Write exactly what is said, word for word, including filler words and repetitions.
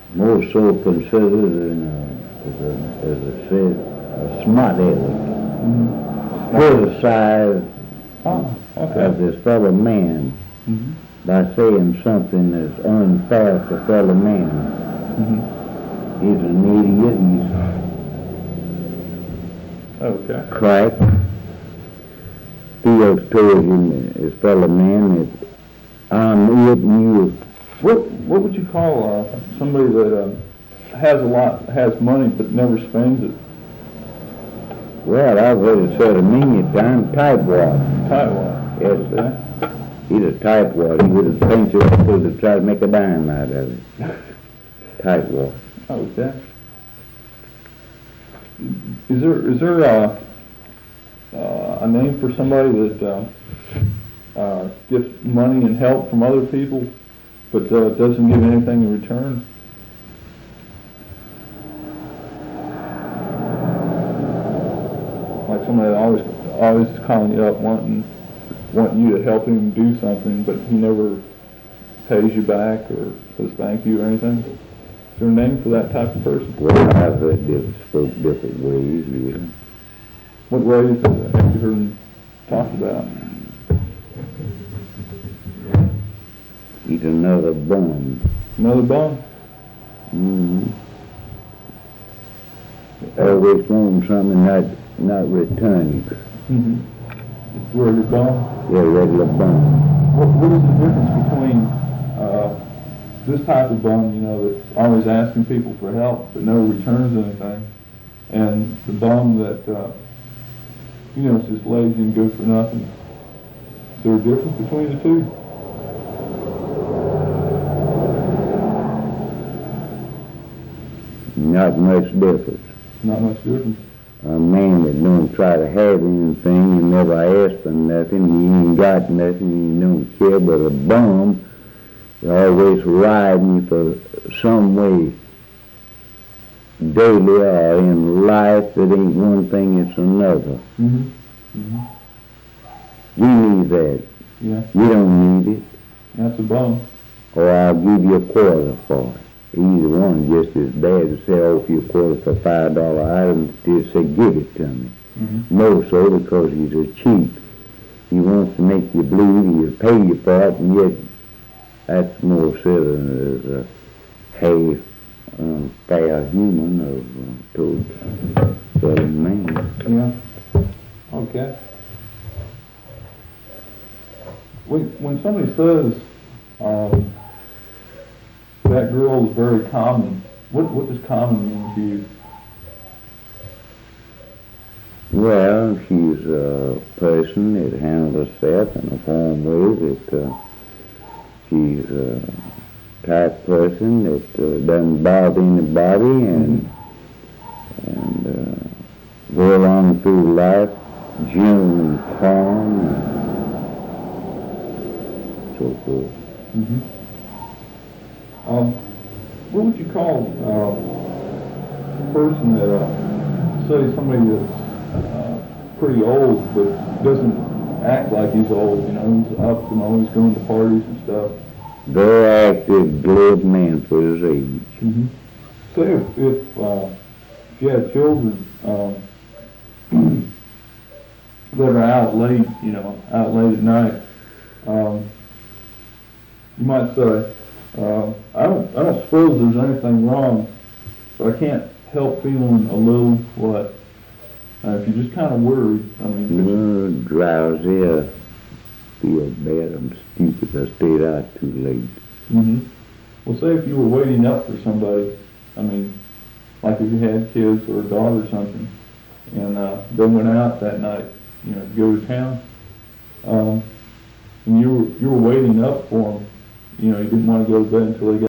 more so considered in a, as a, as I said, a smart aleck. Mm-hmm. Criticized Oh, okay. of his fellow man Mm-hmm. by saying something that's unfair to fellow man. Mm-hmm. He's an idiot, Okay. he's cracked. Steals told him, his fellow man, that I'm it and you. What What would you call uh, somebody that uh, has a lot, has money, but never spends it? Well, I've heard it said a million times, tightwad. Tightwad. Yes, sir. He's a tightwad. He would have pinch it to try to make a dime out of it. Tightwad. Okay. Is there is there a, uh, a name for somebody that uh, uh, gets money and help from other people, but uh, doesn't give anything in return? Like somebody that always always calling you up wanting wanting you to help him do something, but he never pays you back or says thank you or anything. Is there a name for that type of person? Well, I've heard different, spoke different ways, yeah. What ways have you heard him talk about? He's another bum. Another bum? Mm-hmm. Always wanting something, not not returning. Mm-hmm. Where you're bum? Yeah, regular bum. What, what is the difference between uh, this type of bum, you know, that's always asking people for help but never returns anything, and the bum that, uh, you know, is just lazy and good for nothing? Is there a difference between the two? Not much difference. Not much difference. A man that don't try to have anything, you never ask for nothing, you ain't got nothing, you don't care, but a bum, you're always riding for some way, daily or in life, it ain't one thing, it's another. Mm-hmm. Mm-hmm. We need that. Yeah. You don't need it, That's a bum. or I'll give you a quarter for it. Either one just as bad as say, offer you a quarter for five dollar items, just say, give it to me. Mm-hmm. More so because he's a cheat. He wants to make you believe he'll pay you for it, and yet that's more considered as a half unfair human of uh, towards fellow man. Yeah. Okay. When, when somebody says um, that girl is very common, what, what does common mean to you? Well, she's a person that handles herself in a form way that uh, she's a type person that uh, doesn't bother anybody and and uh, go along through life gentle and calm and so forth. Mm-hmm. Um, what would you call uh, a person that, uh, say somebody that's uh, pretty old but doesn't act like he's old, you know, he's up and always going to parties and stuff? Very active, glib man for his age. Mm-hmm. Say if, if, uh, if you had children um, that are out late, you know, out late at night, um, you might say, uh, I don't, I don't suppose there's anything wrong, but I can't help feeling a little what? Uh, if you're just kind of worried, I mean, Uh, drowsy, I feel bad, I'm stupid, I stayed out too late. mm-hmm. Well, say if you were waiting up for somebody, I mean, like if you had kids or a daughter or something, and uh, they went out that night, you know, to go to town, um, and you were, you were waiting up for them, you know, you didn't want to go to bed until they got